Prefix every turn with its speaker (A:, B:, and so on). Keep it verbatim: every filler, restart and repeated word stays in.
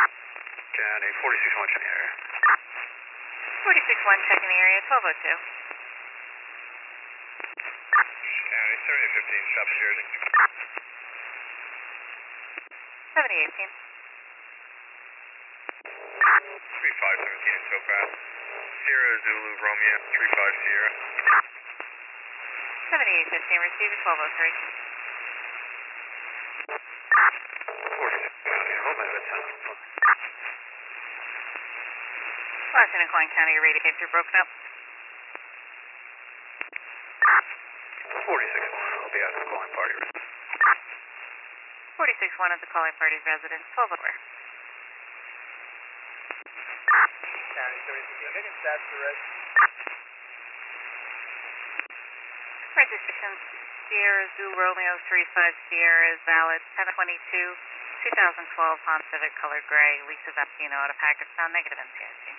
A: County forty-six one checking area.
B: forty-six one checking the area, twelve oh two.
A: County seventy fifteen, stop in Jersey.
B: seventy eighteen.
A: three five seventeen, so fast. Sierra Zulu Romeo, three five Sierra.
B: seventy-eight fifteen, receive at twelve oh three.
A: forty-six County, home out of town.
B: Washington, Klein County, your radiator broken up.
A: forty-six one, I'll be out of the calling party.
B: forty-six one at the calling party's residence, twelve oh four.
A: County seventy fifteen, making stats to red.
B: Registration Sierra Zulu Romeo three five Sierra is valid ten twenty-two, twenty twelve Honda Civic color gray, Lisa Vecino out of Pakistan, negative N C I C.